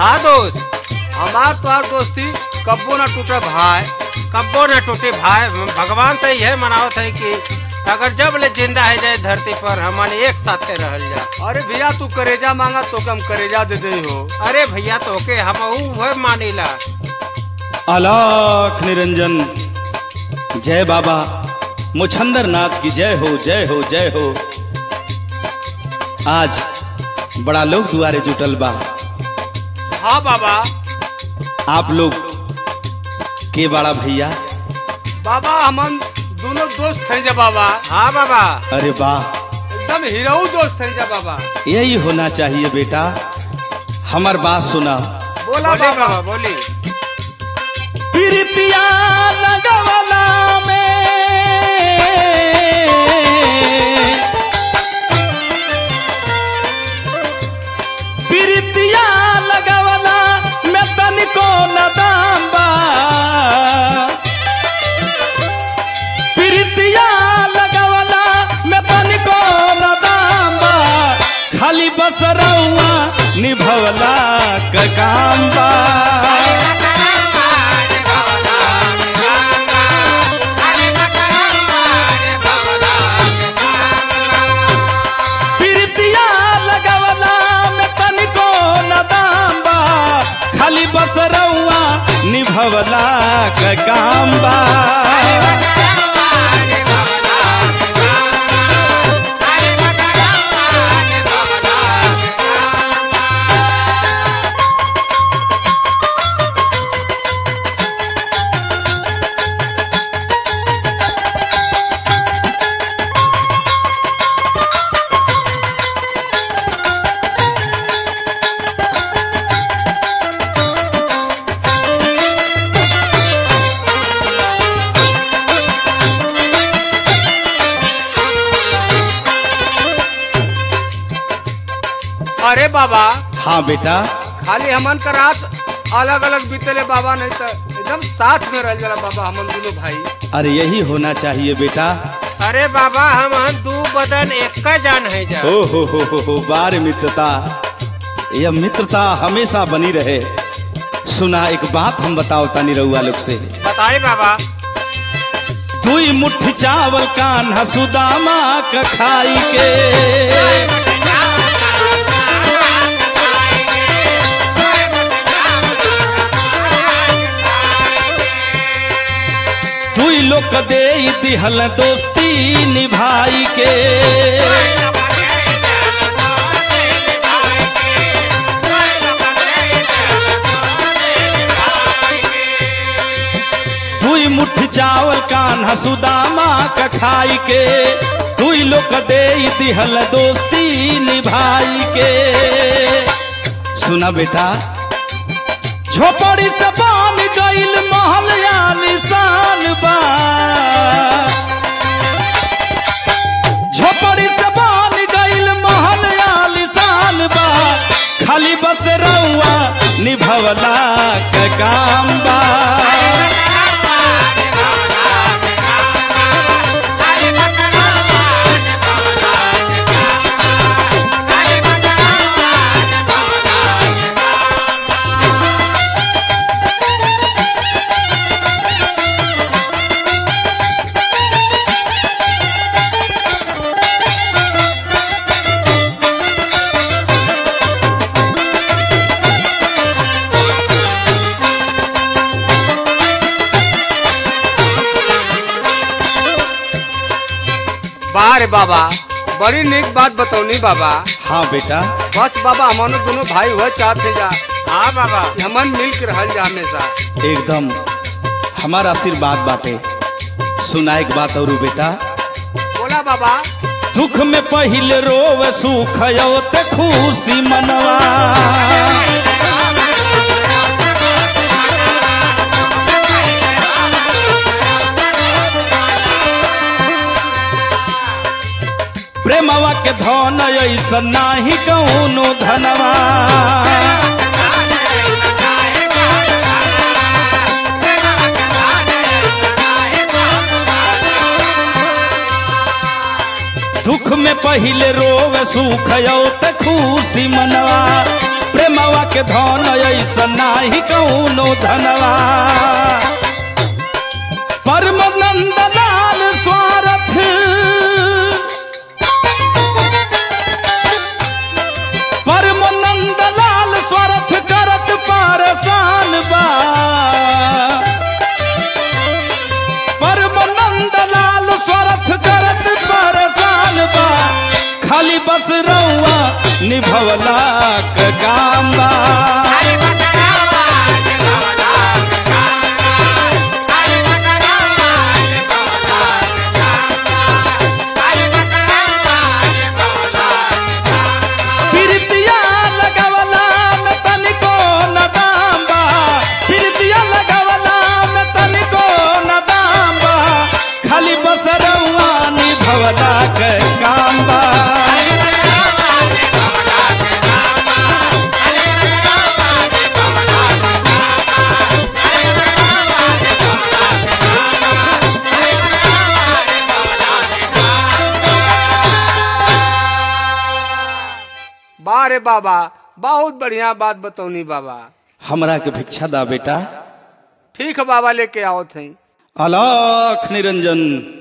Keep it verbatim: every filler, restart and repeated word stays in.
हाँ दोस्त, हमार तोहार दोस्ती कब्बो ना टूटे भाई। कब्बो न टूटे भाई। भगवान से यह मनावत है कि अगर जब ले जिंदा है जाए धरती पर हमन एक साथ रहल जा। अरे भैया तू करेजा मांगा तो हम करेजा दे दे हो। अरे भैया तो के हम वह मानीला। अलाख निरंजन, जय बाबा मुछंदर नाथ की जय हो, जय हो, जय हो। आज बड़ा लोग दुआरे जुटल बा। हाँ बाबा। आप लोग के बड़ा भैया? बाबा हमन दोनों दोस्त हैं जा बाबा। हाँ बाबा। अरे वाह, एकदम हीरो दोस्त हैं जा बाबा। यही होना चाहिए बेटा। हमार बात सुना। बोला बोली बाबा। बाबा बोली। प्रीतिया लगवला में प्रीतिया लगवला में तनिको न दाम बा। प्रीतिया लगवला में तनिको न दाम बा। खाली बस रउआ निभवला क काम बा। बस रउआ निभवला क काम बा। अरे बाबा। हाँ बेटा। खाली हमन का रात अलग अलग बीतले बाबा, नहीं तो एकदम साथ में रह जाला बाबा हमन दोनों भाई। अरे यही होना चाहिए बेटा। अरे बाबा हम दू बदन एक का जान है जा। ओ हो हो हो हो बार मित्रता, यह मित्रता हमेशा बनी रहे। सुना एक बात हम बताओ तानी रउआ लोग से। बताए बाबा। दुई मुट्ठी चावल कान्हा सुदामा क खाई के। दुई लोग दे दिहल दोस्ती निभाई के। दुई मुट्ठी चावल कान्हा सुदामा क खाई के। दुई लोग दे दिहल दोस्ती निभाई के। सुना बेटा, झोपड़ी से बन गइल महल या निशान बा। झोपड़ी से बन गइल महल या निशान बा। खाली बस रउआ निभवला क काम बा। बारे बाबा, बड़ी नेक बात बतौनी बाबा। हाँ बेटा। बस बाबा हमन दोनों भाई हुआ चाहते जा। हाँ बाबा। हमन मिल के रहल जा हमेशा। एकदम हमारा आशीर्वाद बाटे। सुना एक बात और बेटा। बोला बाबा। दुख में पहिले रोव सुख ते खुशी मनवा। प्रेमवा के धन ऐसा नाही कौनो धनवा। दुख में पहिले रोवे सुख ते खुशी मनवा। प्रेमवा के धन ऐसा नाही कौनो धनवा परमानंद लाल स्वार्थ परमानंद लाल स्वार्थ करत परेशान बा परमानंद लाल स्वार्थ करत परेशान बा खाली बस रउआ निभवला क काम बा प्रीतिया लगवला में तनिको न दाम बा प्रीतिया लगवला में तनिको न दाम बा खाली बस रउआ निभवला क काम बा बारे बाबा बहुत बढ़िया बात बतौनी बाबा। हमरा के भिक्षा दा बेटा। ठीक है बाबा, लेके आओ थे। अलख निरंजन।